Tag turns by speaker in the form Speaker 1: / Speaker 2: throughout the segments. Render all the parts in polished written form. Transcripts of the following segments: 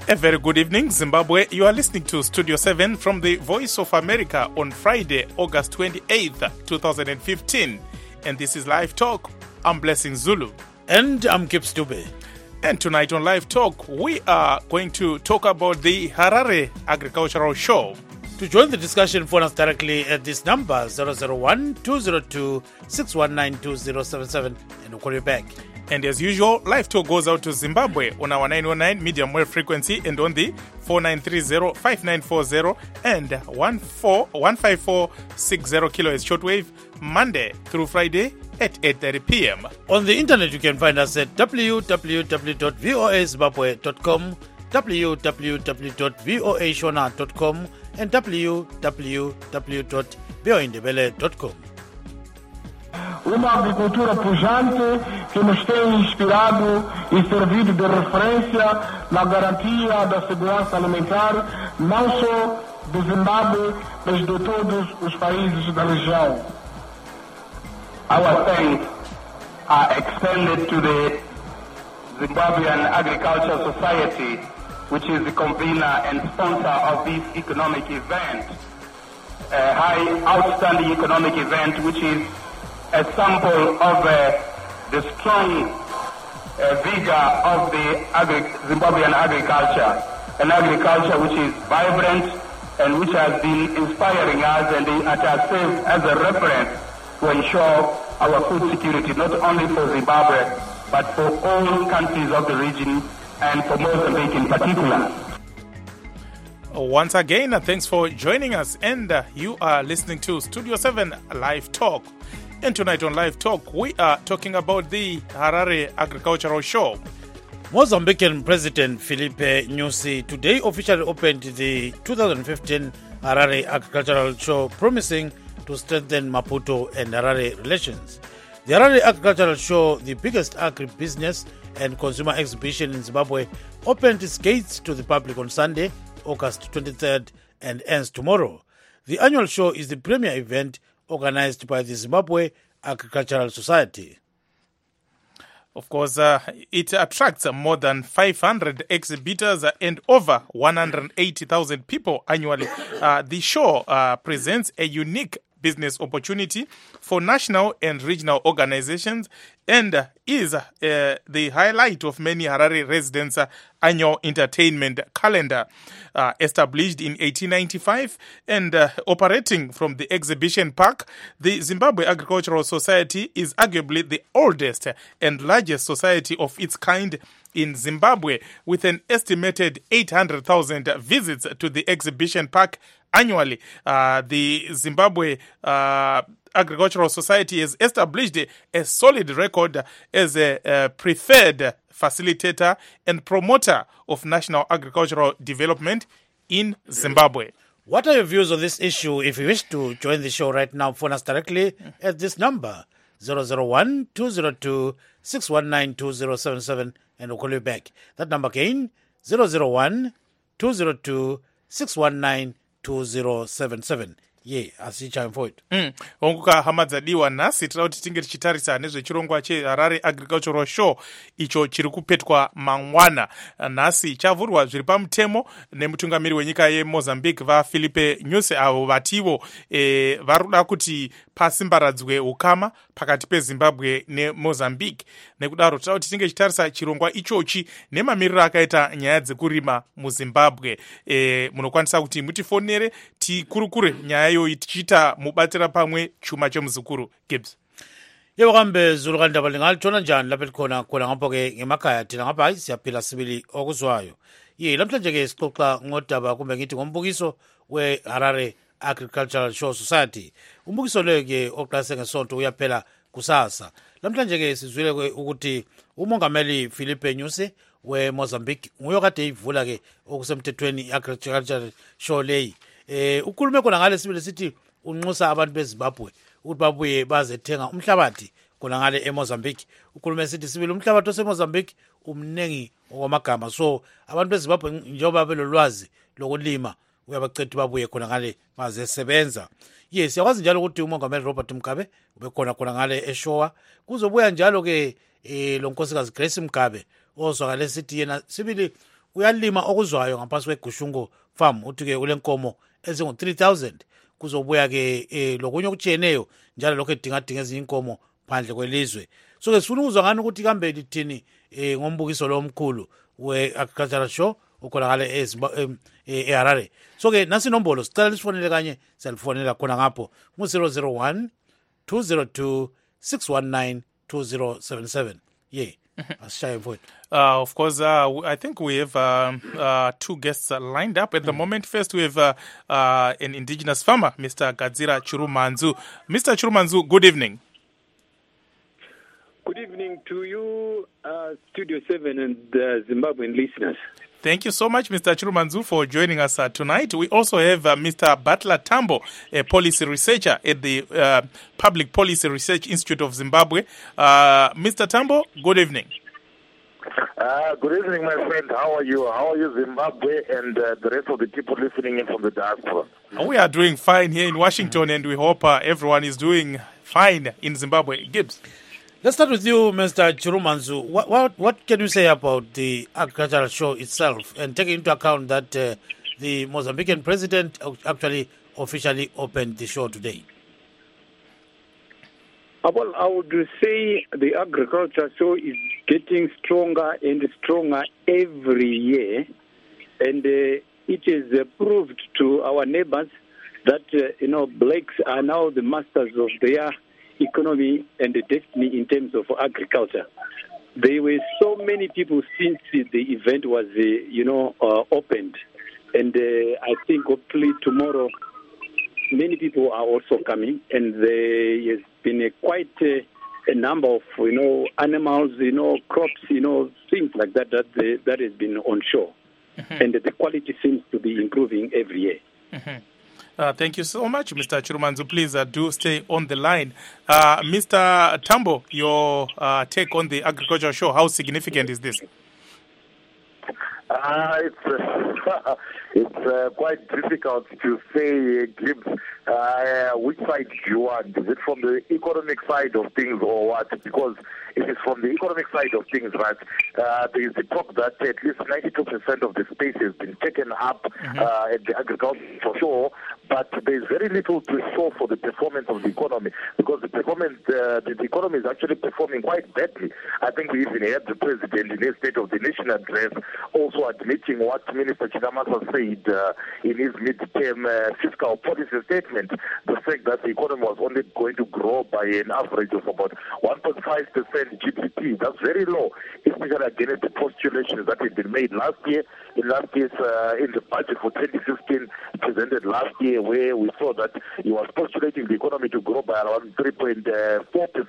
Speaker 1: A very good evening, Zimbabwe. You are listening to Studio 7 from the Voice of America on Friday, August 28th, 2015. And this is Live Talk. I'm Blessing Zulu.
Speaker 2: And I'm Gibbs Dube.
Speaker 1: And tonight on Live Talk, we are going to talk about the Harare Agricultural Show.
Speaker 2: To join the discussion, phone us directly at this number, 001-202-619-2077, and we'll call you back.
Speaker 1: And as usual, Live Talk goes out to Zimbabwe on our 919 medium wave frequency and on the 4930-5940 and 15460 kilohertz shortwave, Monday through Friday at 8:30 p.m.
Speaker 2: On the internet, you can find us at www.voazimbabwe.com, www.voashona.com, and www.voindebele.com.
Speaker 3: Uma agricultura pujante que nos tem inspirado e servido de referência na garantia da segurança alimentar, não só do Zimbábue, mas de todos os países da região.
Speaker 4: Our thanks are extended to the Zimbabwean Agricultural Society, which is the convener and sponsor of this economic event, a high outstanding economic event which is a sample of the strong vigor of the Zimbabwean agriculture, an agriculture which is vibrant and which has been inspiring us, and it has served as a reference to ensure our food security, not only for Zimbabwe, but for all countries of the region and for Mozambique in particular.
Speaker 1: Once again, thanks for joining us, and you are listening to Studio 7 Live Talk. And tonight on Live Talk, we are talking about the Harare Agricultural Show.
Speaker 2: Mozambican President Filipe Nyusi today officially opened the 2015 Harare Agricultural Show, promising to strengthen Maputo and Harare relations. The Harare Agricultural Show, the biggest agribusiness and consumer exhibition in Zimbabwe, opened its gates to the public on Sunday, August 23rd, and ends tomorrow. The annual show is the premier event organized by the Zimbabwe Agricultural Society.
Speaker 1: Of course, it attracts more than 500 exhibitors and over 180,000 people annually. The show presents a unique business opportunity for national and regional organizations and is the highlight of many Harare residents' annual entertainment calendar. Established in 1895 and operating from the exhibition park, the Zimbabwe Agricultural Society is arguably the oldest and largest society of its kind in Zimbabwe, with an estimated 800,000 visits to the exhibition park annually. The Zimbabwe Agricultural Society has established a solid record as a preferred facilitator and promoter of national agricultural development in Zimbabwe.
Speaker 2: What are your views on this issue? If you wish to join the show right now, phone us directly at this number, 001-202-619-2077, and we'll call you back. That number again, 001-202-619-2077. Ye, asichaim for it.
Speaker 1: Onguka hamadzadiwa nasi tira kuti tinge tichitarisa nezvechirongwa cheHarare Agricultural Show icho chiri kupetwa mangwana. Nasi chavhurwa zviri pamutemo nemutungamiri wenyika yeMozambique vaFilipe Nyusi, avo vativo varuda kuti pasimbaradzwe ukama pakati peZimbabwe neMozambique. Nekudaro tira kuti tinge tichitarisa chirongwa ichochi nemamiriro akaita nyaya dzekurima muZimbabwe. Munokwanisa kuti mutifonere tikurukure nyaya yo tichita mubatira pamwe chuma chemuzukuru. Gibbs.
Speaker 2: Yebo kambe Zulu kandaba lingalithona njani lapha likhona ngapho ke ngemakhaya thina ngapha hayi siyaphila sibili okuzwayo. Namhlanje ke sixoxa ngodaba kumbe ngithi ngombukiso weHarare Agricultural Show Society. Umbukiso lo ke oqase ngesonto uyaphela kusasa. Namhlanje ke sizwile ukuthi umongameli Filipe Nyusi weMozambique nguye kade ivula ke okusemthethweni iAgricultural Show leyi. Ukhulume khona ngale sibili sithi unxusa abantu beZimbabwe ukuthi babuye bazethenga umhlabathi khona ngale eMozambique. Ukhulume sithi sibili umhlabathi oseMozambique umnengi okwamagama, so abantu beZimbabwe njengoba belolwazi lokulima uyabacetha babuye khona ngale bazesebenza. Yes, siyakwazi njalo ukuthi umongameli Robert Mugabe ube khona ngale eShowa. Kuzobuya njalo ke lo nkosikazi Grace Mugabe ozwakale sithi yena sibili uyalima okuzwayo ngaphansi kweGushungo farm uthi-ke kule nkomo ezingu-3,000 kuzobuya-ke lokunye okutshiyeneyo njalo lokho edingadinga ezinye inkomo phandle kwelizwe. So-ke sifuna ukuzwa ngani ukuthi kambe lithini ngombukiso lo omkhulu we-agricultural show ukholakale eHarare. So-ke nasi inombolo sicela lisifonele kanye siyalifonela khona ngapho ngu-001 202 619 2077. Yeah.
Speaker 1: Of course, I think we have two guests lined up at the moment. First, we have an indigenous farmer, Mr. Gadzira Chirumanzu. Mr. Chirumanzu, good evening.
Speaker 5: Good evening to you, Studio 7 and Zimbabwean listeners.
Speaker 1: Thank you so much, Mr. Chirumanzu, for joining us tonight. We also have Mr. Butler Tambo, a policy researcher at the Public Policy Research Institute of Zimbabwe. Mr. Tambo, good evening.
Speaker 6: Good evening, my friend. How are you? How are you, Zimbabwe, and the rest of the people listening in from the diaspora?
Speaker 1: We are doing fine here in Washington, and we hope everyone is doing fine in Zimbabwe. Gibbs.
Speaker 2: Let's start with you, Mr. Chirumanzu. What can you say about the agricultural show itself, and taking into account that the Mozambican president actually officially opened the show today?
Speaker 5: Well, I would say the agriculture show is getting stronger and stronger every year, and it is proved to our neighbors that blacks are now the masters of their economy and the destiny in terms of agriculture. There were so many people since the event was opened, and I think hopefully tomorrow many people are also coming, and there has been quite a number of animals, crops, things like that has been on show, and the quality seems to be improving every year.
Speaker 1: Thank you so much, Mr. Chirumanzu. Please do stay on the line. Mr. Tambo, your take on the agricultural show, how significant is this?
Speaker 6: It's quite difficult to say, Gibbs, which side do you want? Is it from the economic side of things or what? Because if it's from the economic side of things, right, there is the talk that at least 92% of the space has been taken up at the agricultural show, but there's very little to show for the performance of the economy, because the economy is actually performing quite badly. I think we even heard the president in his State of the Nation address also admitting what Minister Chinamasa said in his mid-term fiscal policy statement, the fact that the economy was only going to grow by an average of about 1.5% GDP. That's very low, especially against the postulations that had been made last year. In the budget for 2015 presented last year, where we saw that he was postulating the economy to grow by around 3.2%.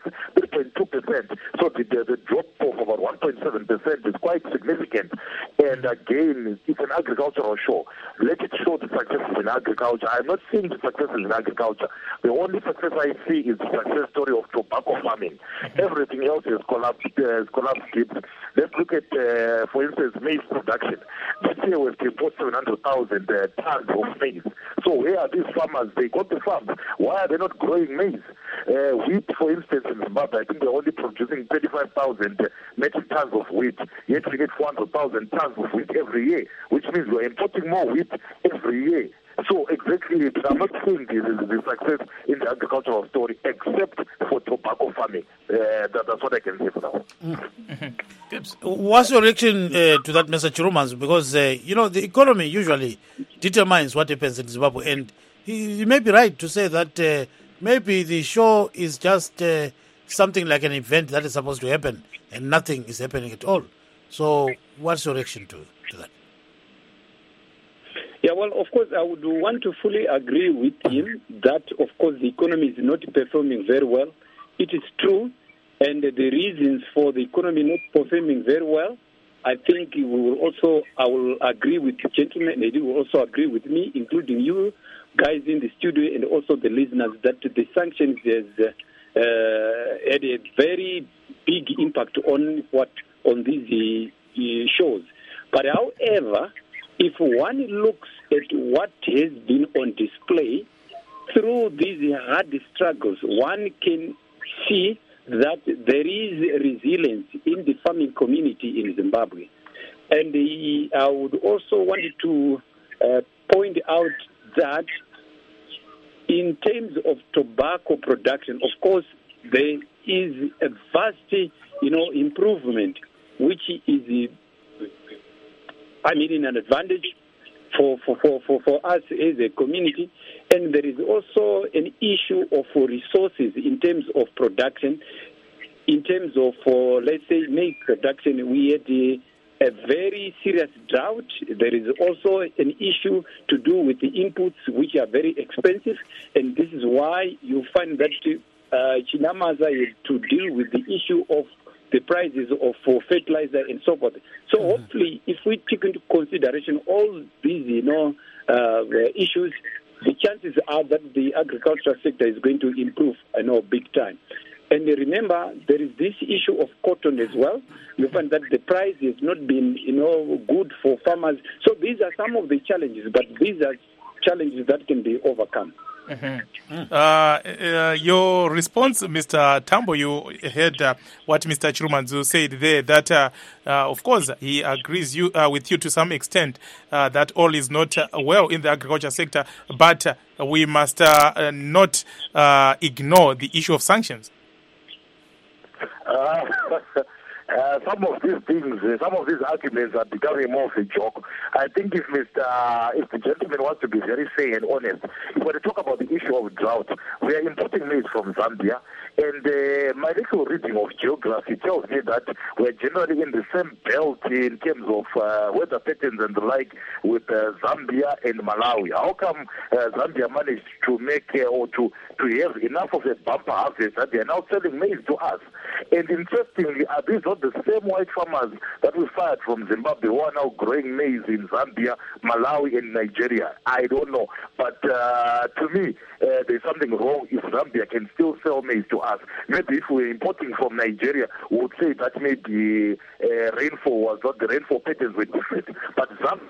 Speaker 6: So the drop of about 1.7% is quite significant. And again, it's an agricultural show. Let it show the successes in agriculture. I'm not seeing the successes in agriculture. The only success I see is the success story of tobacco farming. Everything else has collapsed. Let's look at, for instance, maize production. This year we've bought 700,000 tons of maize. So where are these farmers? They got the farms. Why are they not growing maize? Wheat, for instance, in Zimbabwe, I think they're only producing 35,000 metric tons of wheat. Yet we get 400,000 tons of wheat every year, which means we're importing more wheat every year. So exactly, I'm not seeing the success in the agricultural story except for tobacco farming. That's what I can say for now.
Speaker 2: What's your reaction to that, Mr. Chirumanzu? Because, the economy usually determines what happens in Zimbabwe. And you may be right to say that maybe the show is just something like an event that is supposed to happen and nothing is happening at all. So what's your reaction to that?
Speaker 5: Yeah, well, of course, I would want to fully agree with him that, of course, the economy is not performing very well. It is true, and the reasons for the economy not performing very well, I think I will agree with the gentleman, and he will also agree with me, including you guys in the studio and also the listeners, that the sanctions has had a very big impact on these shows. But however, if one looks at what has been on display through these hard struggles, one can see that there is resilience in the farming community in Zimbabwe. And I would also want to point out that in terms of tobacco production, of course, there is a vast, improvement, which is, an advantage for us as a community. And there is also an issue of resources in terms of production. In terms of, let's say, milk production, we had a very serious drought. There is also an issue to do with the inputs, which are very expensive. And this is why you find that Chinamaza had to deal with the issue of the prices of fertilizer and so forth. So hopefully, if we take into consideration all these, issues, the chances are that the agricultural sector is going to improve, big time. And remember, there is this issue of cotton as well. You find that the price has not been, good for farmers. So these are some of the challenges, but these are challenges that can be overcome.
Speaker 1: Your response, Mr. Tambo, you heard what Mr. Chirumanzu said there, that of course he agrees with you to some extent that all is not well in the agriculture sector, but we must not ignore the issue of sanctions.
Speaker 6: Some of these things, some of these arguments are becoming more of a joke. I think if the gentleman wants to be very fair and honest, if we talk about the issue of drought, we are importing maize from Zambia, and my little reading of geography tells me that we're generally in the same belt in terms of weather patterns and the like with Zambia and Malawi. How come Zambia managed to make or to have enough of a bumper harvest that they are now selling maize to us? And interestingly, are these not the same white farmers that we fired from Zimbabwe who are now growing maize in Zambia, Malawi, and Nigeria? I don't know. But to me, there's something wrong if Zambia can still sell maize to us. Maybe if we're importing from Nigeria, we would say that maybe rainfall was not, the rainfall patterns were different. But Zambia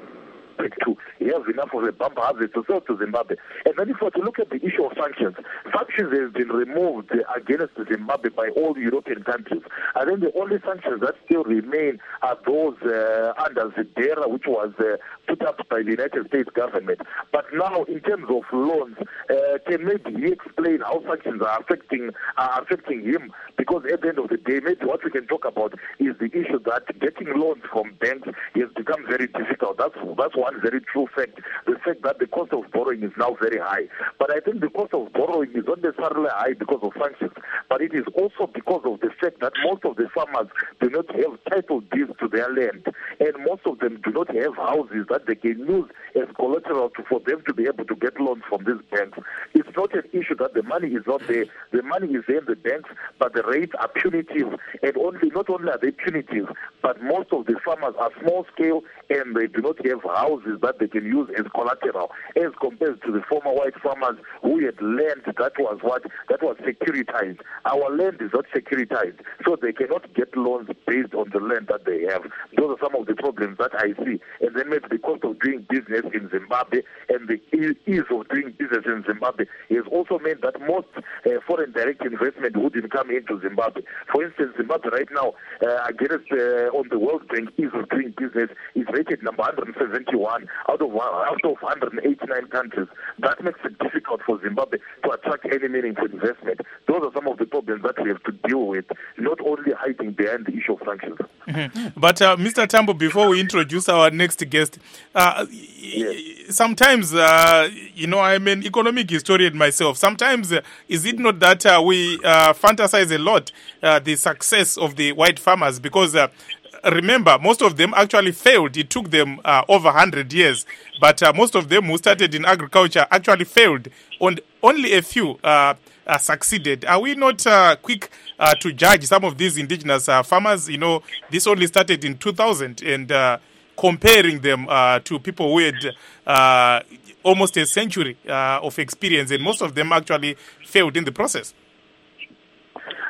Speaker 6: to have enough of a bumper harvest to sell to Zimbabwe. And then if we were to look at the issue of sanctions have been removed against Zimbabwe by all European countries. I think the only sanctions that still remain are those under ZEDERA, which was put up by the United States government. But now, in terms of loans, can maybe he explain how sanctions are affecting him? Because at the end of the day, maybe what we can talk about is the issue that getting loans from banks has become very difficult. That's one very true fact. The fact that the cost of borrowing is now very high. But I think the cost of borrowing is not necessarily high because of sanctions, but it is also because of the fact that most of the farmers do not have title deeds to their land, and most of them do not have houses that they can use as collateral for them to be able to get loans from these banks. It's not an issue that the money is not there. The money is there in the banks, but the rates are punitive. And not only are they punitive, but most of the farmers are small scale and they do not have houses that they can use as collateral, as compared to the former white farmers who had land that was securitized. Our land is not securitized, so they cannot get loans based on the land that they have. Those are some of the problems that I see. And then maybe the cost of doing business in Zimbabwe and the ease of doing business in Zimbabwe has also meant that most foreign direct investment wouldn't come into Zimbabwe. For instance, Zimbabwe right now, on the World Bank, ease of doing business is rated number 171 out of 189 countries. That makes it difficult for Zimbabwe to attract any meaningful investment. Those are some of the problems that we have to deal with, not only hiding behind the issue of sanctions.
Speaker 1: Mm-hmm. But Mr. Tambo, before we introduce our next guest, sometimes, I'm an economic historian myself. Sometimes, is it not that we fantasize a lot the success of the white farmers? Because remember, most of them actually failed. It took them over 100 years. But most of them who started in agriculture actually failed. Only a few succeeded. Are we not quick to judge some of these indigenous farmers? This only started in 2000, and comparing them to people who had almost a century of experience, and most of them actually failed in the process.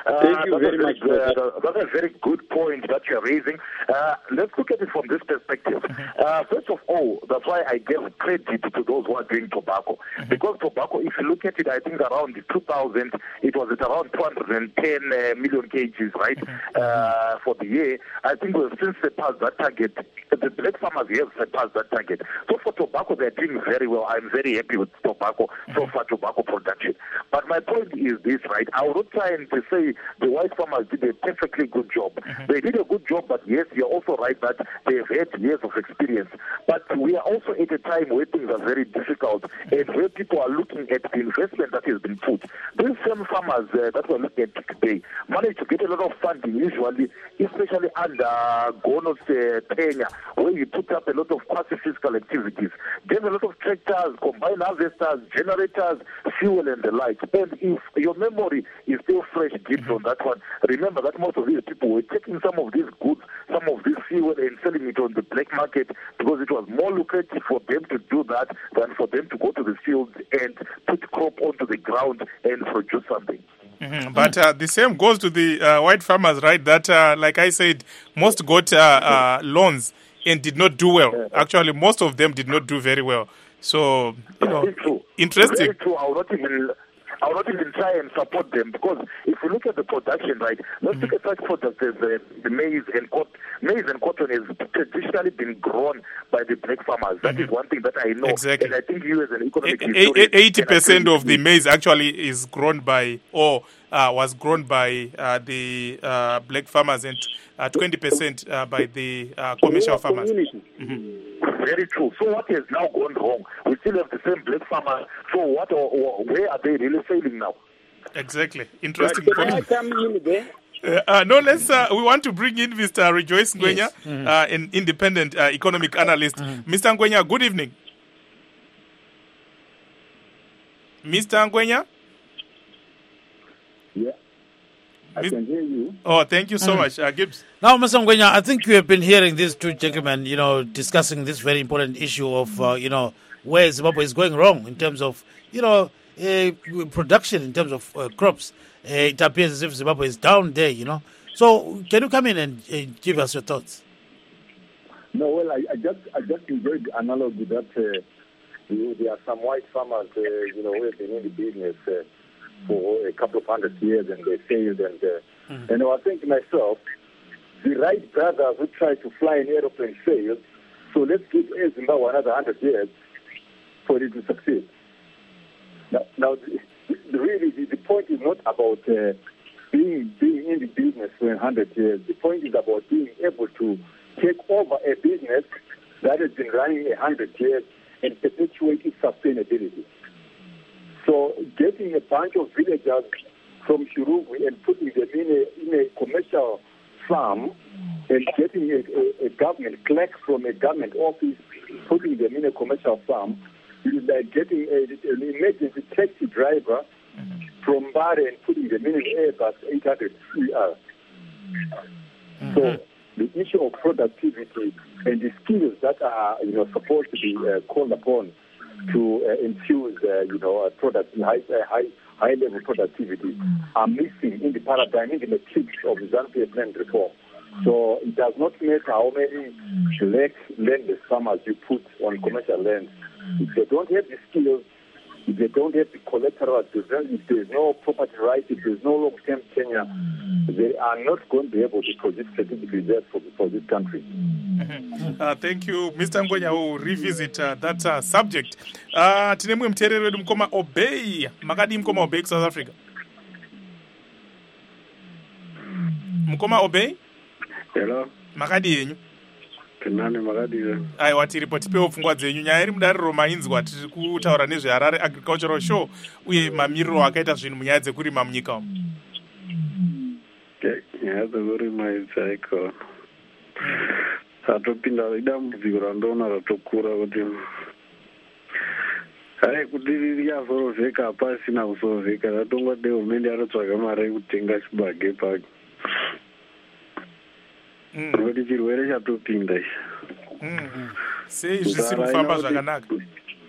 Speaker 5: Thank you very much.
Speaker 6: That's a very good point that you're raising. Let's look at it from this perspective. First of all, that's why I give credit to those who are doing tobacco. Because tobacco, if you look at it, I think around 2000, it was at around 210 million kgs, right, for the year. I think we've since surpassed that target. The black farmers have surpassed that target. So for tobacco, they're doing very well. I'm very happy with tobacco, so far tobacco production. But my point is this, right? I would not try and to say the white farmers did a perfectly good job. They did a good job, but yes, you're also right that they've had years of experience. But we are also at a time where things are very difficult and where people are looking at the investment that has been put. These same farmers that we're looking at today manage to get a lot of funding, usually, especially under Gono's tenure, where you put up a lot of quasi-fiscal activities. There's a lot of tractors, combined harvesters, generators, fuel and the like. And if your memory is still fresh, Gibbs, on that one, remember that most of these people were taking some of these goods, some of this fuel and selling it on the black market because it was more lucrative for them to do that than for them to go to the fields and put crop onto the ground and produce something.
Speaker 1: But the same goes to the white farmers, right? That, like I said, most got loans and did not do well. Actually, most of them did not do very well. So, interesting.
Speaker 6: Very true. I will not even try and support them because if you look at the production, right, let's look at such products as the maize and cotton. Maize and cotton has traditionally been grown by the black farmers. That is one thing that I know.
Speaker 1: Exactly.
Speaker 6: And I think you as an economic historian...
Speaker 1: 80% of the maize actually is grown by, or was grown by the black farmers and 20% by the commercial farmers.
Speaker 6: Very true. So what has now gone wrong? We still have the same black farmers. So what? Or where are they really failing now?
Speaker 1: Exactly. Interesting
Speaker 5: Can
Speaker 1: point.
Speaker 5: I come in there?
Speaker 1: No, let's. We want to bring in Mr. Rejoice Ngwenya, an independent economic analyst. Mr. Ngwenya, good evening. Mr. Ngwenya?
Speaker 7: Yeah, I can hear you.
Speaker 1: Oh, thank you so much, Gibbs.
Speaker 2: Now, Mr. Ngwenya, I think you have been hearing these two gentlemen, discussing this very important issue of, where Zimbabwe is going wrong in terms of, production, in terms of crops. It appears as if Zimbabwe is down there, So, can you come in and give us your thoughts?
Speaker 7: No, well, I just enjoyed the analogy that there are some white farmers, who have been in the business for a couple of 100 years and they failed. And I was thinking to myself, the Wright brothers who tried to fly an aeroplane failed, so let's give Zimbabwe another 100 years for it to succeed. Now really, the point is not about being in the business for 100 years. The point is about being able to take over a business that has been running 100 years and perpetuate its sustainability. So getting a bunch of villagers from Shirugwi and putting them in a commercial farm and getting a government clerk from a government office, putting them in a commercial farm, is like getting an emergency taxi driver from Bari and putting them in an Airbus 800 CR. So the issue of productivity and the skills that are supposed to be called upon to infuse product high level productivity are missing in the paradigm, in the matrix of the ZANU-PF land reform. So it does not matter how many black landless farmers you put on commercial land. If they don't have the skills, if they don't have the collateral, if there's no property rights, if there's no long-term tenure, they are not going to be able to produce strategic reserves for this country.
Speaker 1: Thank you, Mr. Ngwenya. We'll revisit that subject. Tinemwe mterere wedu mkoma Obey. Makadi mkoma Obey South Africa. Mkoma Obey?
Speaker 8: Hello.
Speaker 1: Makadi yenyu.
Speaker 8: Kenani makadi yenyu.
Speaker 1: Aiwa tiripoti peo pfungwa dzenyu. Nyaya iri mudariro mainzwa tiri kutaura nezve Harare Agricultural Show uye mamiriro akaita zvinhu munyaya dzekurima munyika umu.
Speaker 8: Nyaya dzekurima idzaiko. Hatopinda idambudziko randoona ratokura kuti kuti rikazorovheka hapasina kuzorovheka ratongode hurumende yarotsvaga mari yekutenga chibage pake kuti chirwere chatopinda
Speaker 1: sei zvisiri kufamba zvakanaka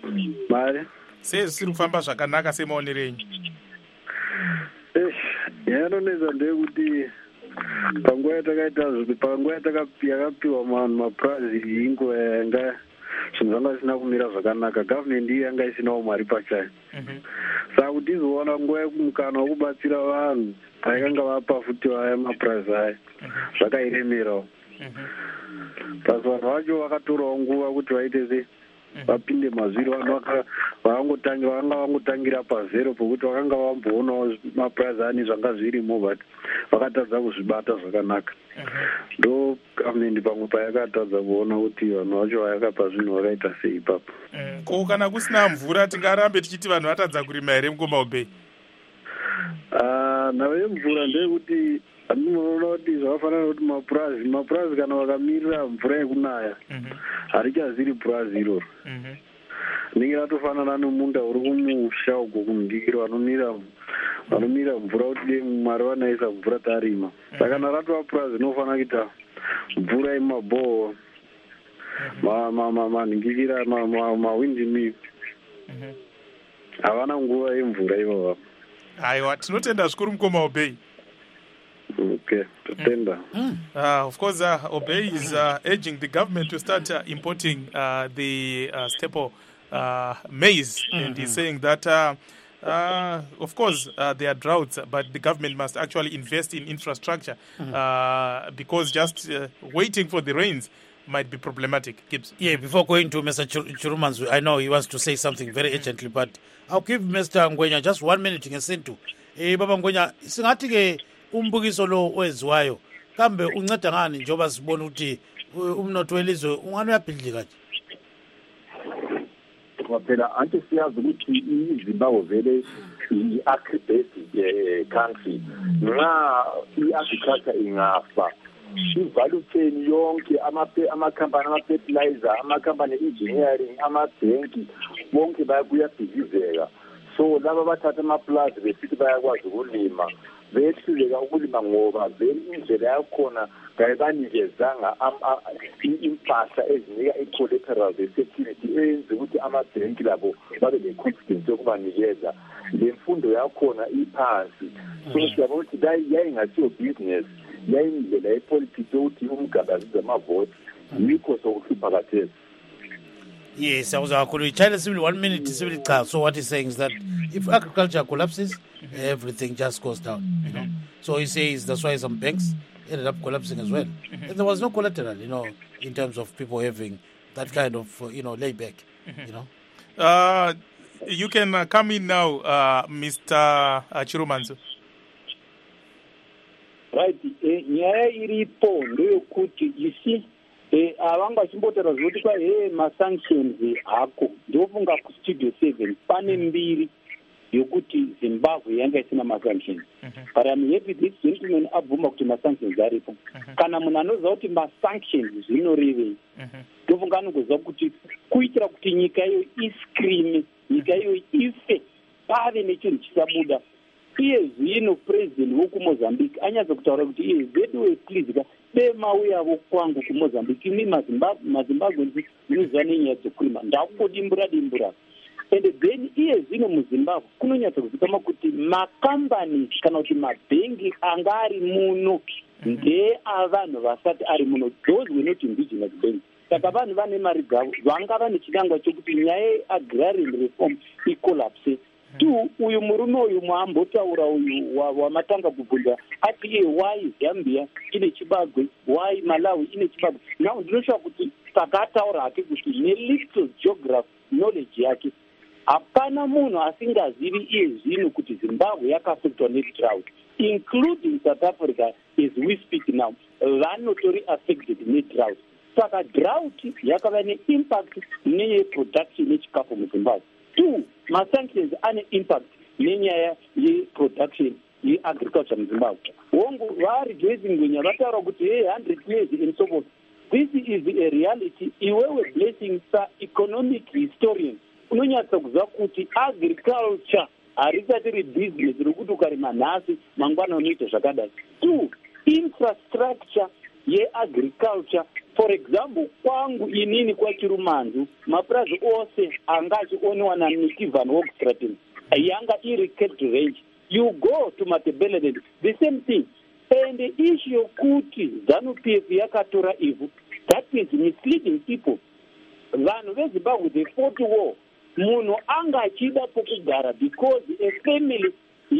Speaker 8: mari
Speaker 1: sei zvisiri kufamba zvakanaka semaonero enyu?
Speaker 8: yanonesa ndeyekuti panguva yakapiwa mapurazi inguva yanga zvinhu zvanga zvisina kumira zvakanaka. Gavhumendi iyi yanga isinawo mari pachayo. Saka kuti izoona nguva yekumukana wokubatsira vanhu vaikanga vapa futi vaya mapurazi aya zvakairemerawo. Basi vanhu vacho vakatorawo nguva kuti vaite sei vapinde mazviri. Vanhu vakanga vangotangira pazero pokuti vakanga vamboonawo mapurazi ani zvanga zvirimo but vakatadza kuzvibata zvakanaka. Ndo gavhumendi pamwe payakatadza kuona kuti vanhu vacho vayakapa zvinhu vakaita sei ipapo.
Speaker 1: Ko kana kusina mvura tingarambe tichiti vanhu vatadza kurima here mukomau Bay?
Speaker 8: Nhava yemvura ndeyekuti handinoona kuti zvakafanana kuti mapurazi kana vakamirira mvura yekunaya harichaziri purazi iroro. Ninge ratofanana nomunda uri kumusha uko kumundikiro vanomira mvura kuti dei mari vanaisa mvura tarima. Saka kana ratova purazi rinofana kuita mvura yemabhoho manhingikira mawindimill havana nguva yemvura ivava.
Speaker 1: Aiwa, tinotenda zvikuru mukomau Bay.
Speaker 8: Okay, totenda.
Speaker 1: Of course, Obey is urging the government to start importing the staple maize, and he's saying that, of course, there are droughts, but the government must actually invest in infrastructure because just waiting for the rains might be problematic. Gibbs.
Speaker 2: Yeah, before going to Mr. Chirumanzu, I know he wants to say something very urgently, but I'll give Mr. Ngwenya just 1 minute ngesintu. Baba Ngwenya, singathi ke umbukiso lo owenziwayo kambe unceda ngani njengoba sibona ukuthi umnotho welizwe ungani uyabhidlika nje?
Speaker 7: Phela anti siyazi ukuthi iZimbabwe vele i-agri-based country nxa i-agriculture ingafa i-value chain yonke amakhampani ama-fertilizer, amakhampani engineering, amabhenki bonke kuyabhidizeka. So laba bathatha amapulazi besithi bayakwazi ukulima behluleka ukulima ngoba vele indlela yakhona kayibanikezanga impahla ezinika i-collateral security eyenza ukuthi amabhenki labo babe ne-confidence yokubanikeza. Le mfundo yakhona iphansi. So siyabona ukuthi yayingasiyo business, yayindlela yepolitiki yokuthi umgabasize amavoti yikho sokuhlupha kathesi.
Speaker 2: Yes, I was China simply 1 minute. So what he's saying is that if agriculture collapses, everything just goes down. You know. So he says that's why some banks ended up collapsing as well. And there was no collateral, in terms of people having that kind of, layback.
Speaker 1: You can come in now, Mr. Chirumanzu.
Speaker 5: Right. Nyaya iripo ndoyokuti you see avanga chimbotera zvoti masanctions hako ndofunga kustudio 7 pane mbiri yokuti Zimbabwe yanga isina masanctions. But I'm happy this gentleman abvuma kuti masanctions aripo. Kana munhu anoziva kuti masanctions zvinorevei ndofunga anogoziva kuti kuitira kuti nyika iyo iscreame, nyika iyo ife pave nechinhu chisabuda. Iye zvino president wokuMozambique anyatsa kutaura kuti iye zvedu please bemauya avo kwangu kuMozambique imi mazimbabwe ndinoziva nenyaya dzokurima ndakungodimbura and then iye zvino muZimbabwe kunonyatsa kuzikama kuti makambani kana kuti mabhengi anga ari muno ndeavanhu vasati ari muno, those were not indigenous banks. Saka vanhu vane mari dzavo vanga vane chidangwa chokuti nyaya yeagrarian reform ikolapse. Tu uyu murume uyu maambotaura uyu wamatanga kubvunza ati iye why Zambia ine chibagwe, why Malawi ine chibagwe. Now ndinoshuwa kuti takataura hake kuti nelittle geography knowledge yake hapana munhu asingazivi iye zvino kuti Zimbabwe yakafectwa nedrought, including South Africa as we speak now. Vanotori affected nedrought. Saka drought yakava neimpact nenyaya yeproduction yechikafu muZimbabwe. Two, masanctions ane impact nenyaya yeproduction yeagriculture muZimbabwe. Wongo varejoicing Ngwenya vataura kuti 100 years and so forth. This is a reality. Iwewe blessing economic historian unonyatsa kuziva kuti agriculture harisati business rokuti ukarima nhasi mangwana unoita zvakadai. Two, infrastructure yeagriculture. For example, kwangu inini kwaChirumanzu mapurazi ose anga achionewa naMicky Van Hoogstraten yanga iri capped range You go to Matabeleland, the same thing. And the issue kuti ZANU-PF yakatora ivhu, that is misleading people. Vanhu veZimbabwe, they fought war. Munhu anga achida pokugara because a family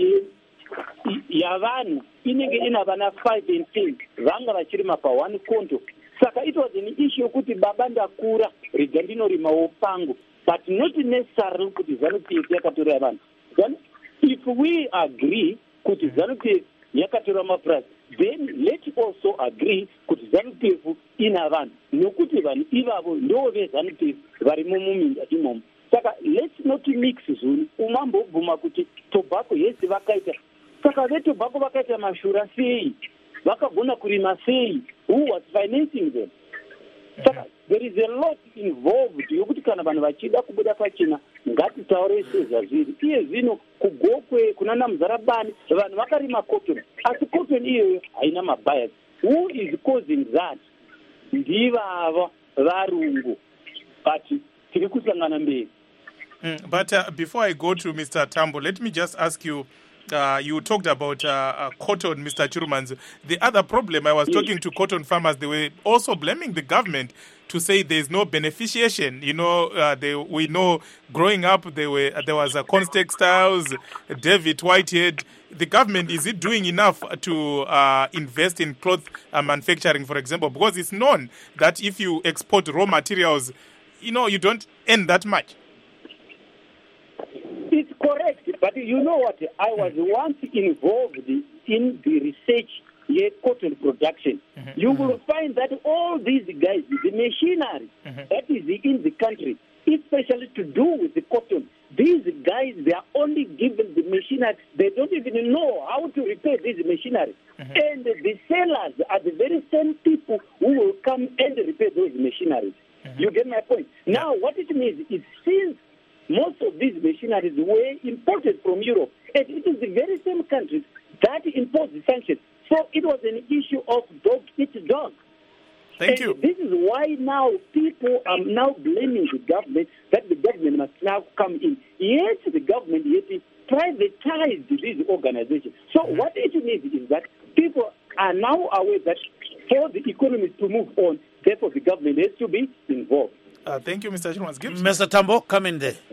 Speaker 5: yavanhu inenge ina vana 5 and 10 vanga vachirima pa one konto. Saka it was an issue kuti baba ndakura rega ndinorimawo pangu, but not necessarily kuti ZANU-PF yakatora vanhu. Then if we agree kuti ZANU-PF yakatora mapurasi, then let's also agree kuti ZANU-PF ina vanhu, nokuti vanhu ivavo ndo veZANU-PF varimo muminda imomo. Saka let's not mix zvinhu. Umambobvuma kuti tobacco yesi vakaita, saka vetobacco vakaita mashura sei, vakagona kurima sei, who was financing them? Saka there is a lot involved yokuti kana vanhu vachida kubuda pachina ngatitaure sezvazviri. Iye zvino kugokwe kunana Muzarabani vanhu vakarima cotton, asi cotton iyoyo haina mabias. Who is causing that? Ndivava varungu, but tiri kusangana mberi.
Speaker 1: But before I go to Mr. Tambo, let me just ask you, you talked about cotton, Mr. Chirumanzu. The other problem, I was talking to cotton farmers, they were also blaming the government to say there's no beneficiation. You know, we know growing up there was a Const Textiles, David Whitehead. The government, is it doing enough to invest in cloth manufacturing, for example? Because it's known that if you export raw materials, you know, you don't earn that much.
Speaker 5: It's correct, but you know what? I was once involved in the research cotton production. You will find that all these guys, the machinery that is in the country, especially to do with the cotton, these guys, they are only given the machinery. They don't even know how to repair this machinery. And the sellers are the very same people who will come and repair those machineries. You get my point? Now, what it means is since most of these machineries were imported from Europe, and it is the very same countries that impose the sanctions. So it was an issue of dog eat dog.
Speaker 1: Thank you.
Speaker 5: This is why now people are now blaming the government, that the government must now come in. Yet the government privatized these organizations. So what it means is that people are now aware that for the economy to move on, therefore the government has to be involved.
Speaker 1: Thank you, Mr. Chirumans.
Speaker 2: Mr. Tambo, come in there.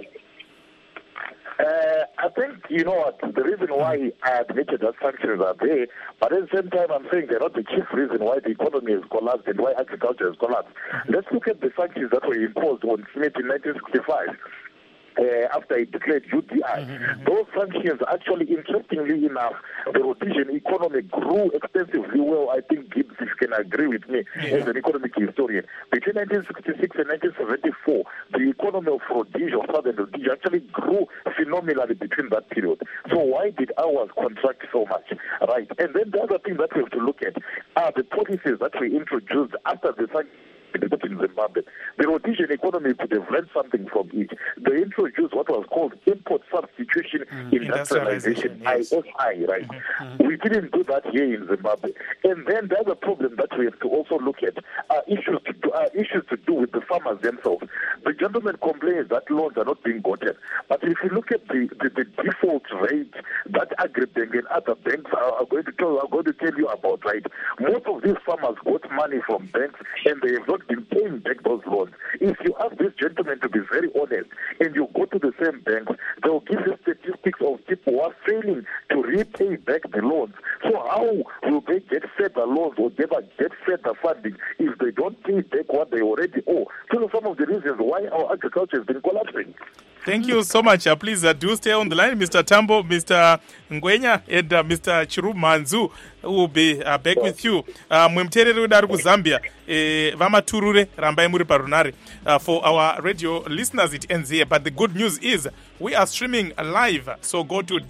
Speaker 6: I think, you know what, the reason why I admitted that sanctions are there, but at the same time I'm saying they're not the chief reason why the economy has collapsed and why agriculture has collapsed. Let's look at the sanctions that were imposed on Smith in 1965. After he declared UDI. Those sanctions actually, interestingly enough, the Rhodesian economy grew extensively well. I think Gibbs can agree with me as an economic historian. Between 1966 and 1974, the economy of Rhodesia, of Southern Rhodesia, actually grew phenomenally between that period. So why did ours contract so much? Right. And then the other thing that we have to look at are the policies that we introduced after the sanctions in Zimbabwe. The Rhodesian economy could have learned something from it. They introduced what was called import substitution industrialization, yes. ISI, right? We didn't do that here in Zimbabwe. And then the other problem that we have to also look at are issues to do with the farmers themselves. The gentleman complains that loans are not being gotten. But if you look at the default rate that Agribank and other banks are going to tell you about, right? Most of these farmers got money from banks and they have not been paying back those loans. If you ask this gentleman to be very honest and you go to the same banks, they'll give you statistics of people who are failing to repay back the loans. So how will they get further loans or get further funding if they don't pay back what they already owe? So some of the reasons why our agriculture has been collapsing.
Speaker 1: Thank you so much. Please do stay on the line, Mr. Tambo, Mr. Ngwenya, and Mr. Chirumanzu will be back with you. Mwemterere udari kuZambia, vamaturure rambai muri parunare. For our radio listeners, it ends here. But the good news is we are streaming live. So go to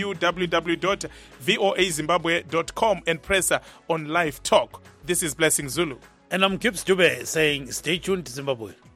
Speaker 1: www.voazimbabwe.com and press on live talk. This is Blessing Zulu.
Speaker 2: And I'm Gibbs Dube saying stay tuned to Zimbabwe.